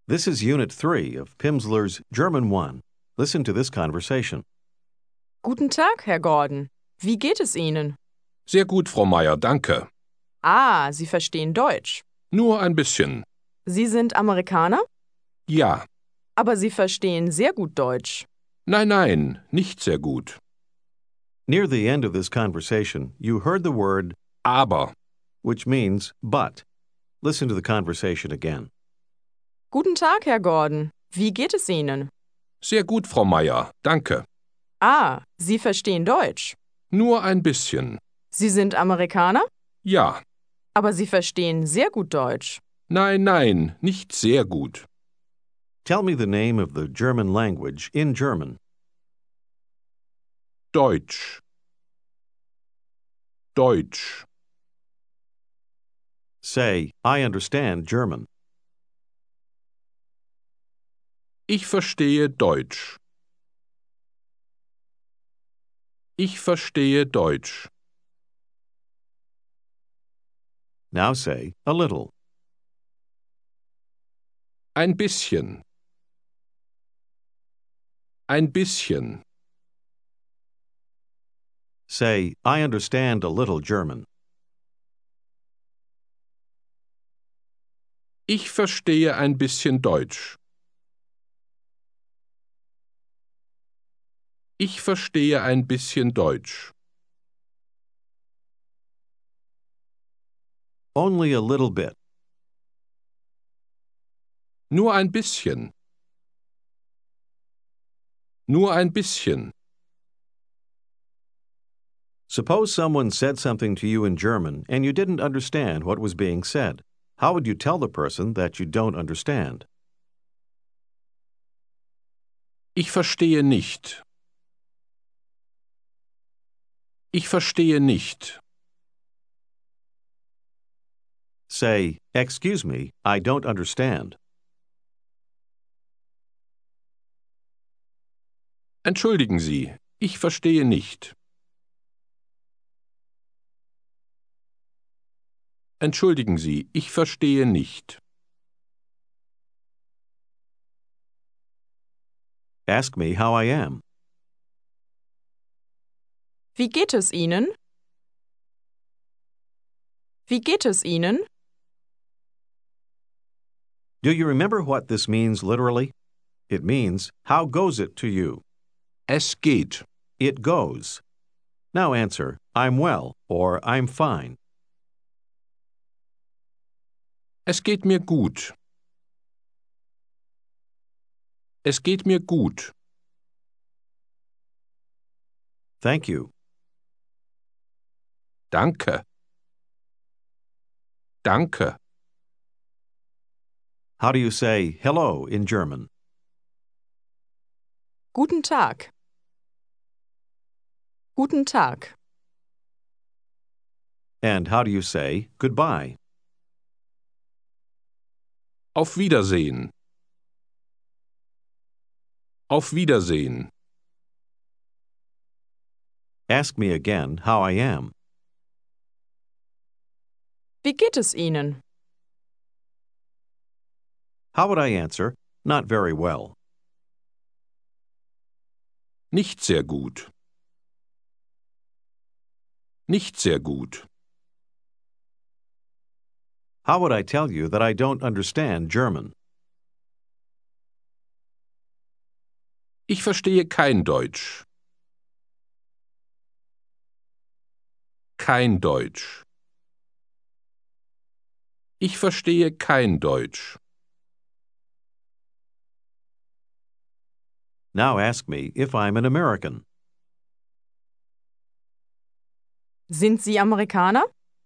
This is Unit 3 of Pimsleur's German 1. Listen to this conversation. Guten Tag, Herr Gordon. Wie geht es Ihnen? Sehr gut, Frau Meier, danke. Ah, Sie verstehen Deutsch. Nur ein bisschen. Sie sind Amerikaner? Ja. Aber Sie verstehen sehr gut Deutsch. Nein, nicht sehr gut. Near the end of this conversation, you heard the word Aber. which means but. Listen to the conversation again. Guten Tag, Herr Gordon. Wie geht es Ihnen? Sehr gut, Frau Meier, danke. Ah, Sie verstehen Deutsch. Nur ein bisschen. Sie sind Amerikaner? Ja. Aber Sie verstehen sehr gut Deutsch. Nein, nicht sehr gut. Tell me the name of the German language in German. Deutsch. Deutsch. Say, I understand German. Ich verstehe Deutsch. Ich verstehe Deutsch. Now say, a little. Ein bisschen. Ein bisschen. Say, I understand a little German. Ich verstehe ein bisschen Deutsch. Ich verstehe ein bisschen Deutsch. Only a little bit. Nur ein bisschen. Nur ein bisschen. Suppose someone said something to you in German and you didn't understand what was being said. How would you tell the person that you don't understand? Ich verstehe nicht. Ich verstehe nicht. Say, excuse me, I don't understand. Entschuldigen Sie, ich verstehe nicht. Entschuldigen Sie, ich verstehe nicht. Ask me how I am. Wie geht es Ihnen? Wie geht es Ihnen? Do you remember what this means literally? It means, how goes it to you? Es geht. It goes. Now answer, I'm well or I'm fine. Es geht mir gut. Es geht mir gut. Thank you. Danke. Danke. How do you say hello in German? Guten Tag. Guten Tag. And how do you say goodbye? Auf Wiedersehen. Auf Wiedersehen. Ask me again how I am. Wie geht es Ihnen? How would I answer? Not very well. Nicht sehr gut. Nicht sehr gut. How would I tell you that I don't understand German? Ich verstehe kein Deutsch. Kein Deutsch. Ich verstehe kein Deutsch. Now ask me if I'm an American. Sind Sie Amerikaner?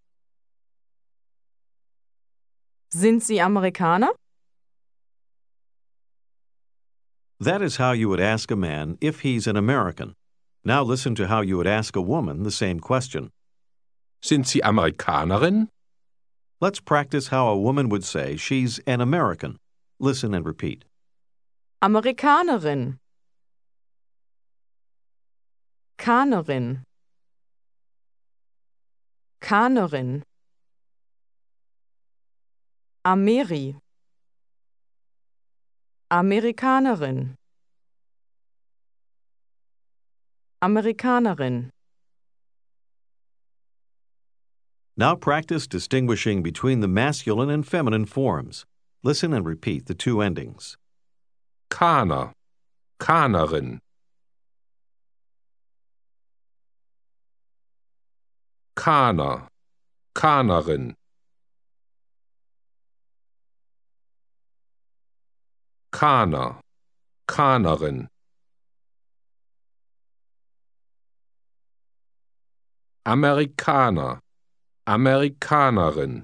Sind Sie Amerikaner? That is how you would ask a man if he's an American. Now listen to how you would ask a woman the same question. Sind Sie Amerikanerin? Let's practice how a woman would say she's an American. Listen and repeat. Amerikanerin. Kanerin. Kanerin. Ameri. Amerikanerin. Amerikanerin. Now practice distinguishing between the masculine and feminine forms. Listen and repeat the two endings. Kaner, Kanerin. Kaner, Kanerin. Kaner, Kanerin. Amerikaner, Amerikanerin.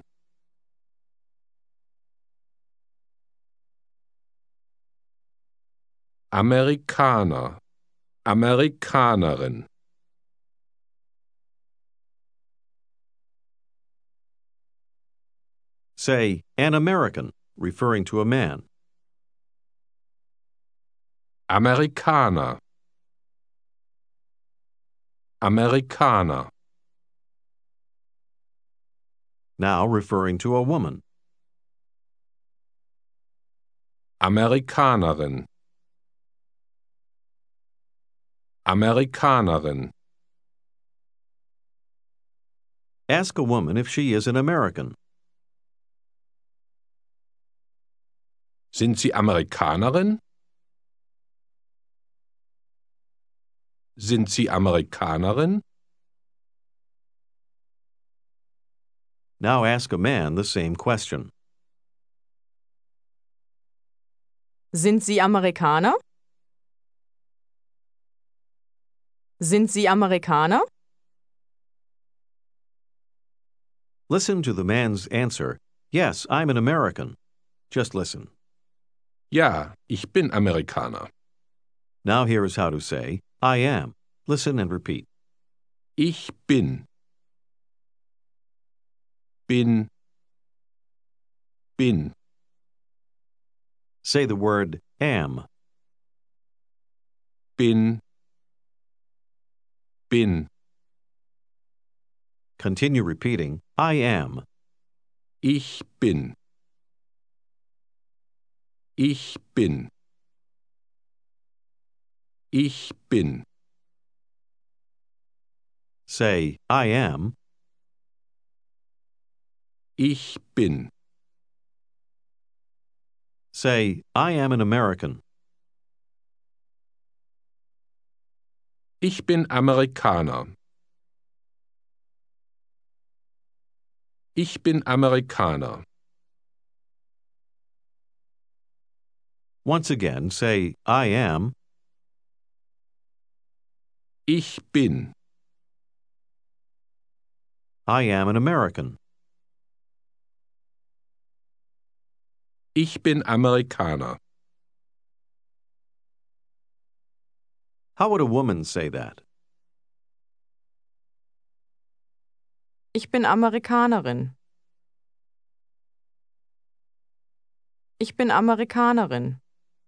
Amerikaner, Amerikanerin. Say, an American, referring to a man. Amerikaner, Amerikaner. Now referring to a woman. Amerikanerin, Amerikanerin. Ask a woman if she is an American. Sind Sie Amerikanerin? Sind Sie Amerikanerin? Now ask a man the same question. Sind Sie Amerikaner? Sind Sie Amerikaner? Listen to the man's answer, "Yes, I'm an American." Just listen. Ja, ich bin Amerikaner. Now here is how to say, I am. Listen and repeat. Ich bin. Bin. Bin. Say the word am. Bin. Bin. Continue repeating, I am. Ich bin. Ich bin. Ich bin. Say, I am. Ich bin. Say, I am an American. Ich bin Amerikaner. Ich bin Amerikaner. Once again, say, I am. Ich bin. I am an American. Ich bin Amerikaner. How would a woman say that? Ich bin Amerikanerin. Ich bin Amerikanerin.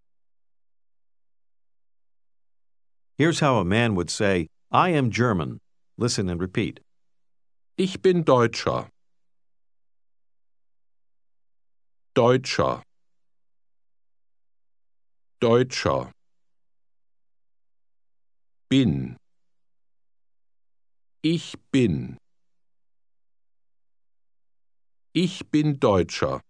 Here's how a man would say, I am German. Listen and repeat. Ich bin Deutscher. Deutscher. Deutscher. Bin. Ich bin. Ich bin Deutscher.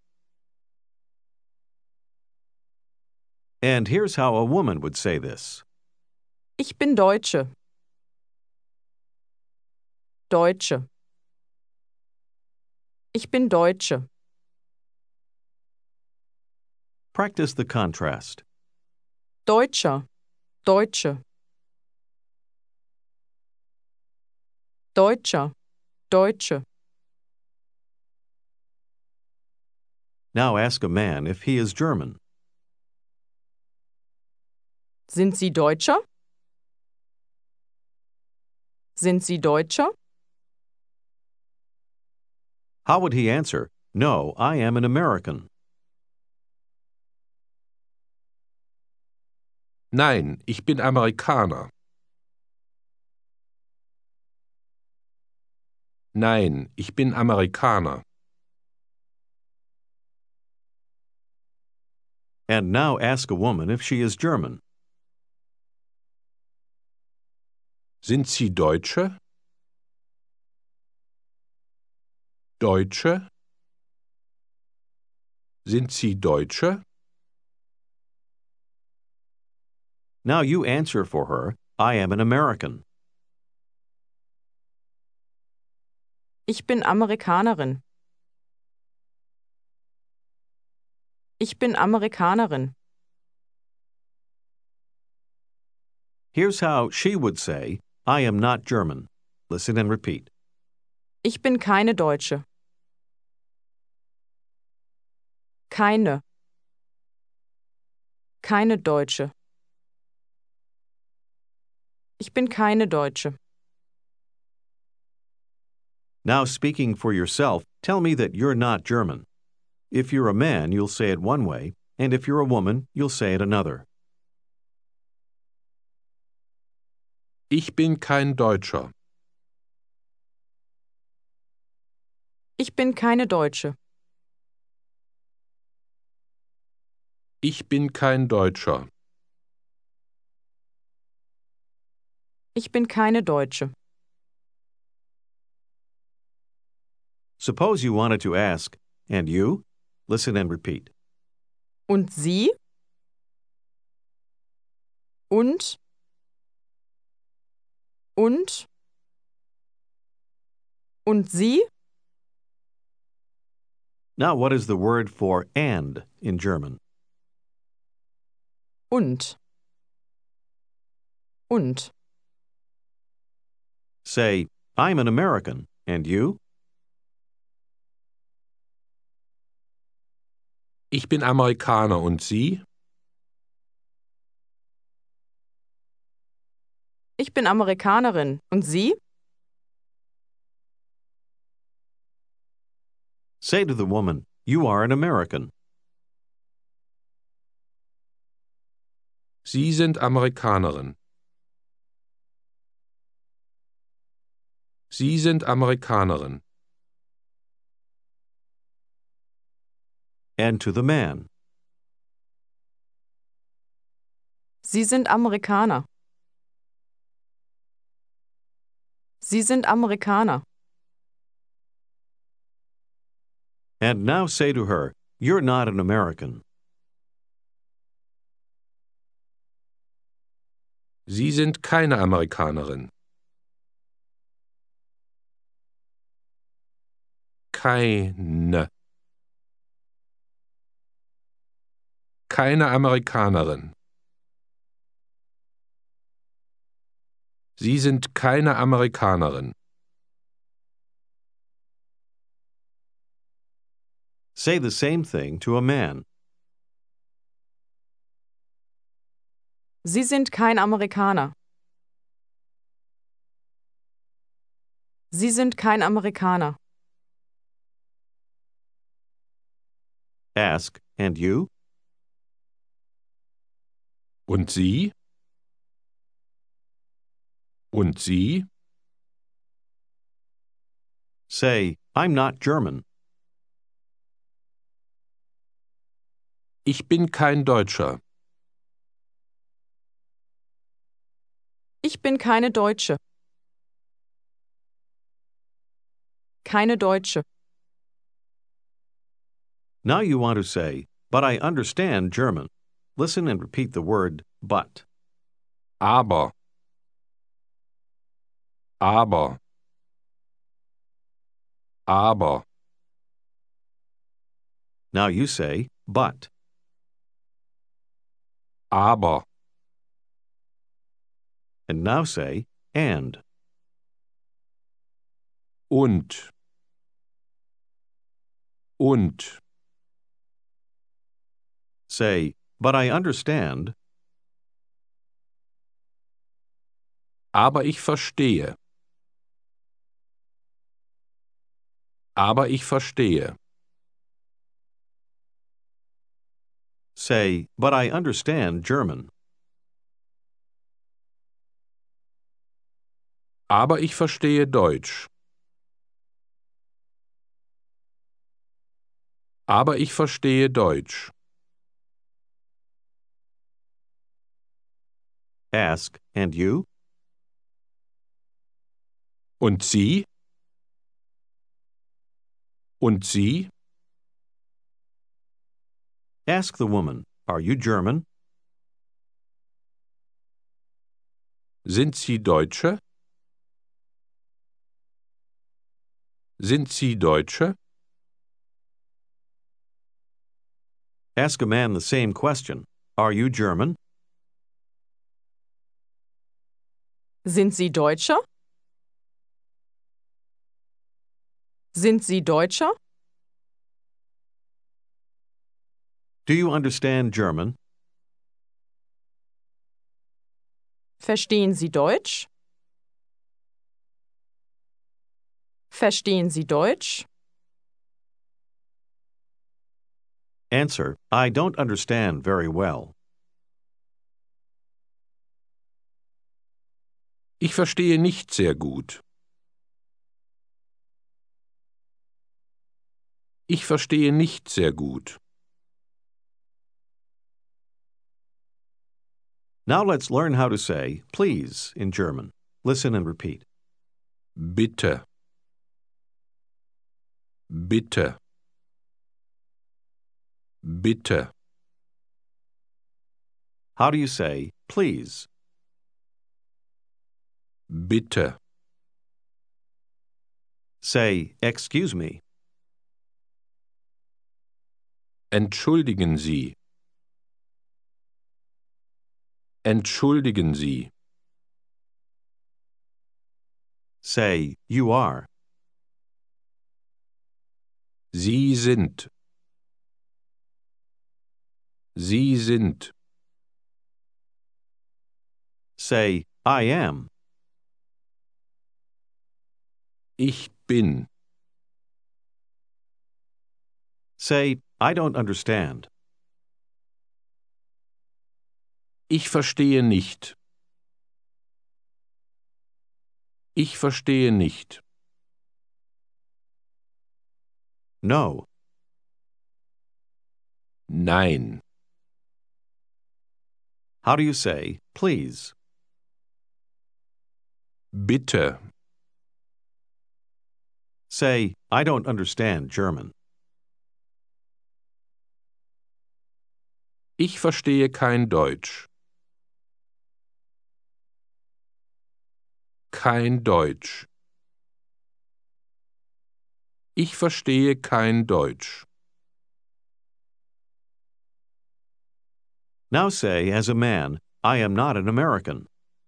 And here's how a woman would say this. Ich bin Deutsche. Deutsche. Ich bin Deutsche. Practice the contrast. Deutscher. Deutsche. Deutscher. Deutsche. Now ask a man if he is German. Sind Sie Deutscher? Sind Sie Deutscher? How would he answer, No, I am an American? Nein, ich bin Amerikaner. Nein, ich bin Amerikaner. And now ask a woman if she is German. Sind Sie Deutsche? Deutsche? Sind Sie Deutsche? Now you answer for her, I am an American. Ich bin Amerikanerin. Ich bin Amerikanerin. Here's how she would say, I am not German. Listen and repeat. Ich bin keine Deutsche. Keine. Keine Deutsche. Ich bin keine Deutsche. Now speaking for yourself, tell me that you're not German. If you're a man, you'll say it one way, and if you're a woman, you'll say it another. Ich bin kein Deutscher. Ich bin keine Deutsche. Ich bin kein Deutscher. Ich bin keine Deutsche. Suppose you wanted to ask, and you? Listen and repeat. Und Sie? Und? Und? Und Sie? Now what is the word for and in German? Und? Und? Say, I'm an American, and you? Ich bin Amerikaner und Sie? Ich bin Amerikanerin. Und Sie? Say to the woman, you are an American. Sie sind Amerikanerin. Sie sind Amerikanerin. And to the man, Sie sind Amerikaner. Sie sind Amerikaner. and now say to her, you're not an American. Sie sind keine Amerikanerin. Keine. Keine Amerikanerin. Sie sind keine Amerikanerin. Say the same thing to a man. Sie sind kein Amerikaner. Sie sind kein Amerikaner. Ask, and you? Und Sie? Und Sie? Say, I'm not German. Ich bin kein Deutscher. Ich bin keine Deutsche. Keine Deutsche. Now you want to say, but I understand German. Listen and repeat the word but. Aber. Aber. Aber. Now you say, but. Aber. And now say, and. Und. Und. Say, but I understand. Aber ich verstehe. Aber ich verstehe. Say, but I understand German. Aber ich verstehe Deutsch. Aber ich verstehe Deutsch. Ask, and you? Und Sie? Und Sie? Ask the woman, are you German? Sind Sie Deutsche? Sind Sie Deutsche? Ask a man the same question. Are you German? Sind Sie Deutscher? Sind Sie Deutscher? Do you understand German? Verstehen Sie Deutsch? Verstehen Sie Deutsch? Answer, I don't understand very well. Ich verstehe nicht sehr gut. Ich verstehe nicht sehr gut. Now let's learn how to say please in German. Listen and repeat. Bitte. Bitte. Bitte. How do you say please? Bitte. Say excuse me. Entschuldigen Sie. Entschuldigen Sie. Say you are. Sie sind. Sie sind. Say I am. Ich bin. Say I don't understand. Ich verstehe nicht. Ich verstehe nicht. No. Nein. How do you say please? Bitte. Say I don't understand German. Ich verstehe kein Deutsch. Kein Deutsch. Ich verstehe kein Deutsch. Now say as a man, I am not an American.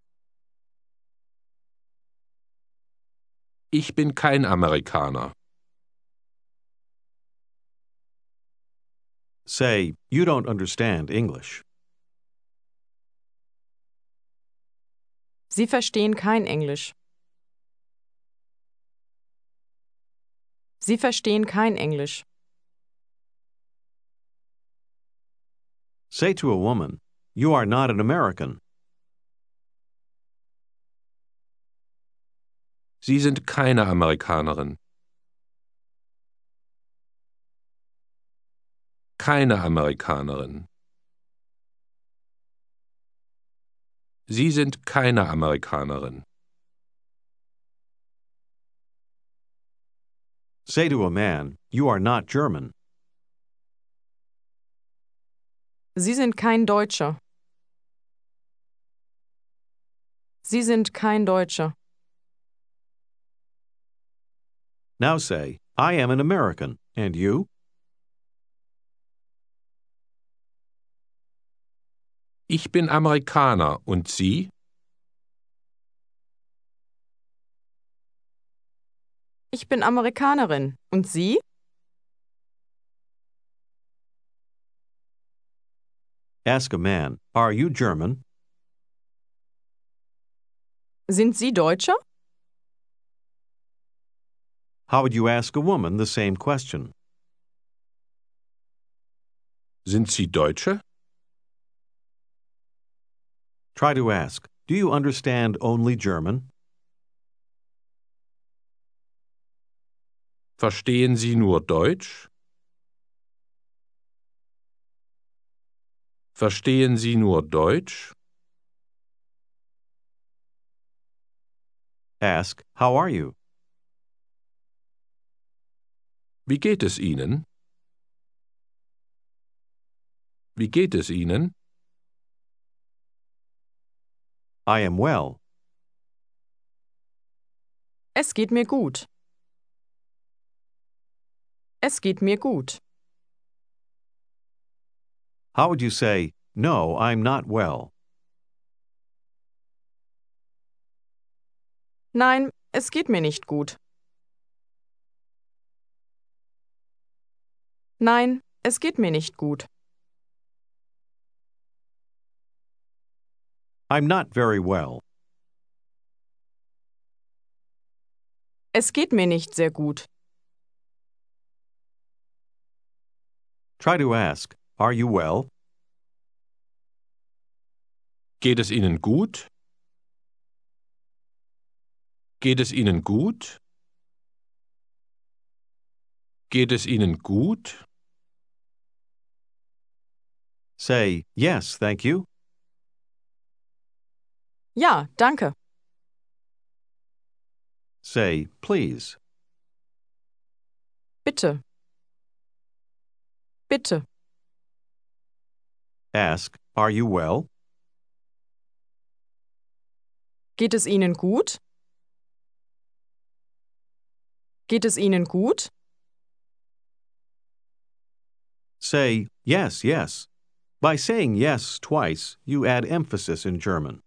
Ich bin kein Amerikaner. Say you don't understand English. Sie verstehen kein Englisch. Sie verstehen kein Englisch. Say to a woman, you are not an American. Sie sind keine Amerikanerin. Keine Amerikanerin. Sie sind keine Amerikanerin. Say to a man, you are not German. Sie sind kein Deutscher. Sie sind kein Deutscher. Now say, I am an American. And you? Ich bin Amerikaner. Und Sie? Ich bin Amerikanerin. Und Sie? Ask a man, are you German? Sind Sie Deutscher? How would you ask a woman the same question? Sind Sie Deutsche? Try to ask, do you understand only German? Verstehen Sie nur Deutsch? Verstehen Sie nur Deutsch? Ask, how are you? Wie geht es Ihnen? Wie geht es Ihnen? I am well. Es geht mir gut. Es geht mir gut. How would you say, no, I'm not well? Nein, es geht mir nicht gut. Nein, es geht mir nicht gut. I'm not very well. Es geht mir nicht sehr gut. Try to ask, are you well? Geht es Ihnen gut? Geht es Ihnen gut? Geht es Ihnen gut? Say, yes, thank you. Ja, danke. Say, please. Bitte. Bitte. Ask, are you well? Geht es Ihnen gut? Geht es Ihnen gut? Say, yes, yes. By saying yes twice, you add emphasis in German.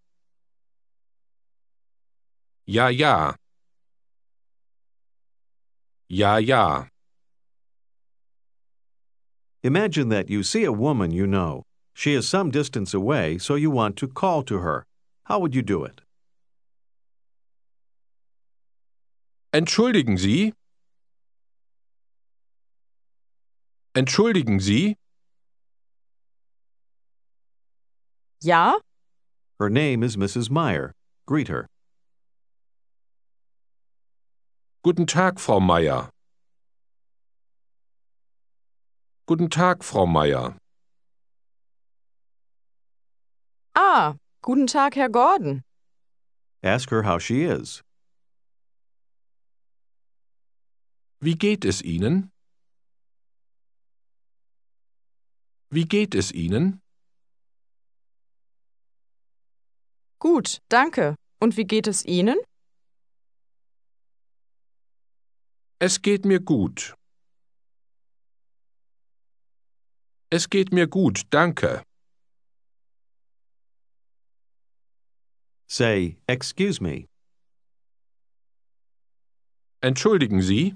Ja, ja. Ja, ja. Imagine that you see a woman you know. She is some distance away, so you want to call to her. How would you do it? Entschuldigen Sie? Entschuldigen Sie? Ja? Her name is Mrs. Meyer. Greet her. Guten Tag, Frau Meier. Guten Tag, Frau Meier. Ah, guten Tag, Herr Gordon. Ask her how she is. Wie geht es Ihnen? Wie geht es Ihnen? Gut, danke. Und wie geht es Ihnen? Es geht mir gut. Es geht mir gut, danke. Say, excuse me. Entschuldigen Sie?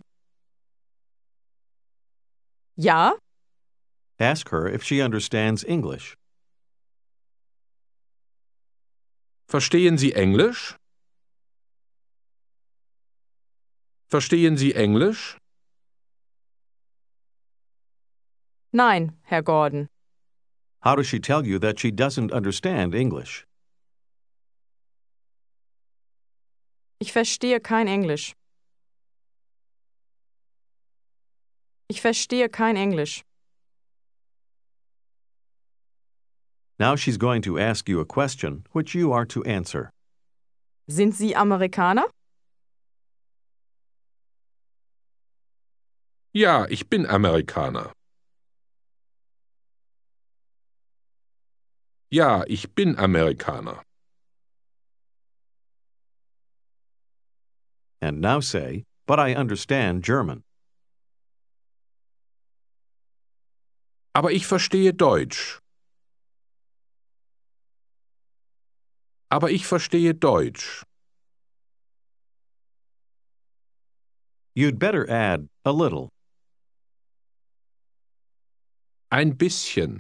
Ja? Ask her if she understands English. Verstehen Sie Englisch? Verstehen Sie Englisch? Nein, Herr Gordon. How does she tell you that she doesn't understand English? Ich verstehe kein Englisch. Ich verstehe kein Englisch. Now she's going to ask you a question, which you are to answer. Sind Sie Amerikaner? Ja, ich bin Amerikaner. Ja, ich bin Amerikaner. And now say, but I understand German. Aber ich verstehe Deutsch. Aber ich verstehe Deutsch. You'd better add a little. Ein bisschen.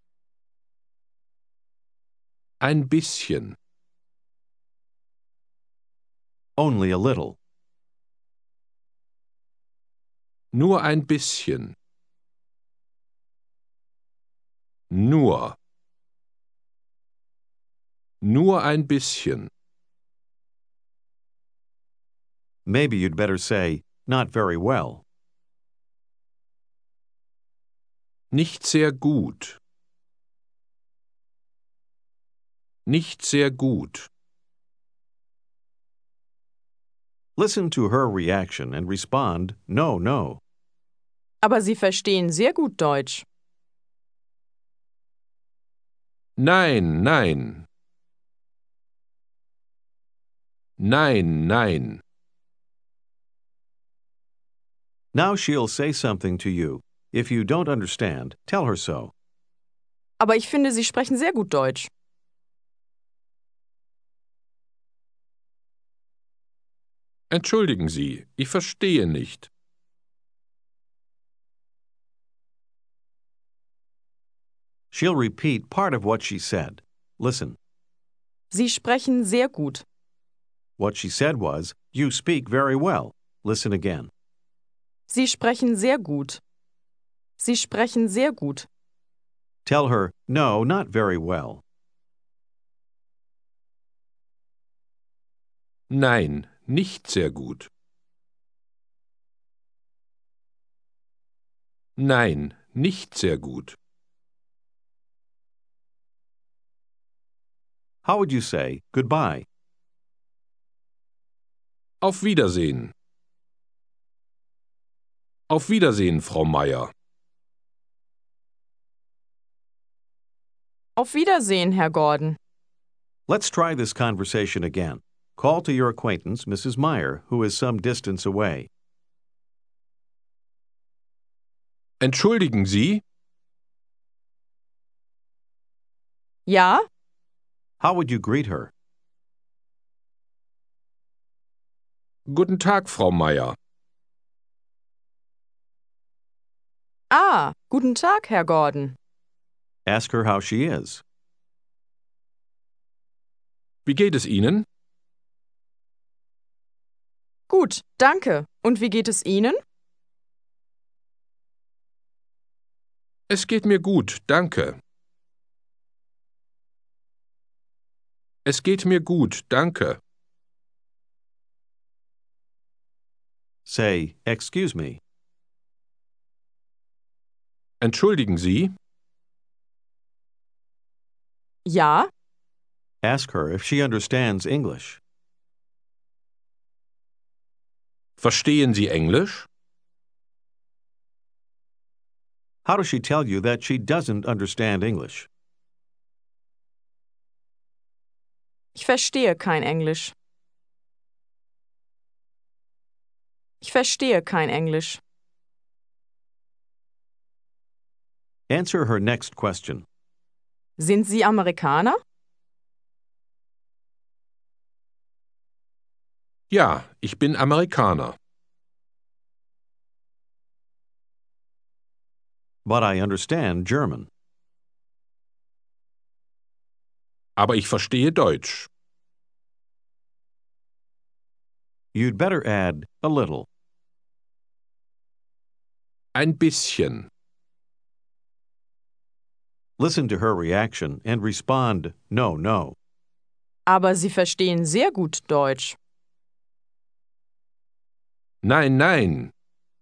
Ein bisschen. Only a little. Nur ein bisschen. Nur. Nur ein bisschen. Maybe you'd better say, not very well. Nicht sehr gut. Nicht sehr gut. Listen to her reaction and respond, no, no. Aber Sie verstehen sehr gut Deutsch. Nein, nein. Nein, nein. Now she'll say something to you. If you don't understand, tell her so. Aber ich finde, Sie sprechen sehr gut Deutsch. Entschuldigen Sie, ich verstehe nicht. She'll repeat part of what she said. Listen. Sie sprechen sehr gut. What she said was, you speak very well. Listen again. Sie sprechen sehr gut. Sie sprechen sehr gut. Tell her, no, not very well. Nein, nicht sehr gut. Nein, nicht sehr gut. How would you say goodbye? Auf Wiedersehen. Auf Wiedersehen, Frau Meier. Auf Wiedersehen, Herr Gordon. Let's try this conversation again. Call to your acquaintance, Mrs. Meyer, who is some distance away. Entschuldigen Sie? Ja? How would you greet her? Guten Tag, Frau Meier. Ah, guten Tag, Herr Gordon. Ask her how she is. Wie geht es Ihnen? Gut, danke. Und wie geht es Ihnen? Es geht mir gut, danke. Es geht mir gut, danke. Say, excuse me. Entschuldigen Sie? Ja? Ask her if she understands English. Verstehen Sie Englisch? How does she tell you that she doesn't understand English? Ich verstehe kein Englisch. Ich verstehe kein Englisch. Answer her next question. Sind Sie Amerikaner? Ja, ich bin Amerikaner. But I understand German. Aber ich verstehe Deutsch. You'd better add a little. Ein bisschen. Listen to her reaction and respond, no, no. Aber Sie verstehen sehr gut Deutsch. Nein, nein.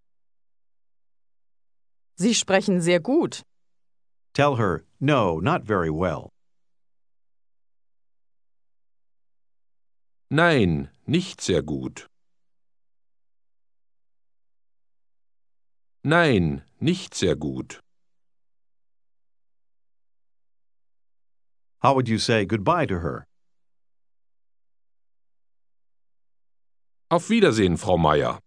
Sie sprechen sehr gut. Tell her, no, not very well. Nein, nicht sehr gut. Nein, nicht sehr gut. How would you say goodbye to her? Auf Wiedersehen, Frau Meier.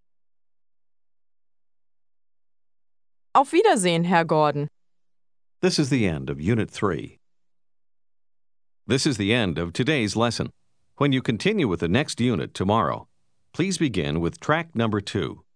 Auf Wiedersehen, Herr Gordon. This is the end of Unit 3. This is the end of today's lesson. When you continue with the next unit tomorrow, please begin with track number 2.